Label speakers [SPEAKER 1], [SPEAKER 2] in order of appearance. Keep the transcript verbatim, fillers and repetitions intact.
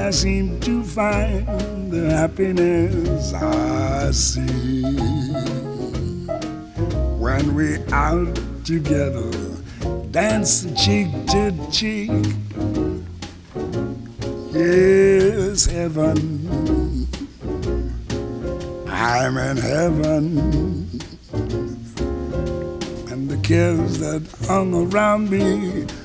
[SPEAKER 1] I seem to find the happiness I see when we out together, dance cheek to cheek. Yes, heaven, I'm in heaven, and the cares that hung around me